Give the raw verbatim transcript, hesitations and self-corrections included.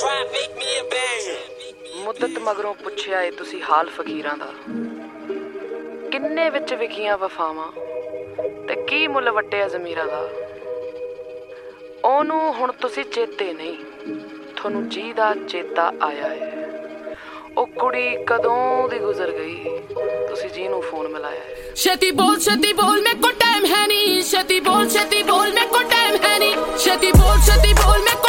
ਮੁੱਦਤ ਮਗਰੋਂ ਪੁੱਛਿਆ ਏ ਤੁਸੀਂ ਹਾਲ ਫਕੀਰਾਂ ਦਾ, ਕਿੰਨੇ ਵਿੱਚ ਵਿਕੀਆਂ ਵਫਾਵਾਂ ਤੇ ਕੀ ਮੁੱਲ ਵੱਟਿਆ ਜ਼ਮੀਰਾਂ ਦਾ। ਉਹਨੂੰ ਹੁਣ ਤੁਸੀਂ ਚੇਤੇ ਨਹੀਂ, ਤੁਹਾਨੂੰ ਜੀ ਦਾ ਚੇਤਾ ਆਇਆ ਏ। ਉਹ ਕੁੜੀ ਕਦੋਂ ਦੀ ਗੁਜ਼ਰ ਗਈ, ਤੁਸੀਂ ਜੀ ਨੂੰ ਫੋਨ ਮਿਲਾਇਆ ਏ। ਛੇਤੀ ਬੋਲ ਛੇਤੀ ਬੋਲ ਮੇਰੇ ਕੋਲ ਟਾਈਮ ਹੈ ਨਹੀਂ, ਛੇਤੀ ਬੋਲ ਛੇਤੀ ਬੋਲ ਮੇਰੇ ਕੋਲ ਟਾਈਮ ਹੈ ਨਹੀਂ, ਛੇਤੀ ਬੋਲ ਛੇਤੀ ਬੋਲ ਮੇਰੇ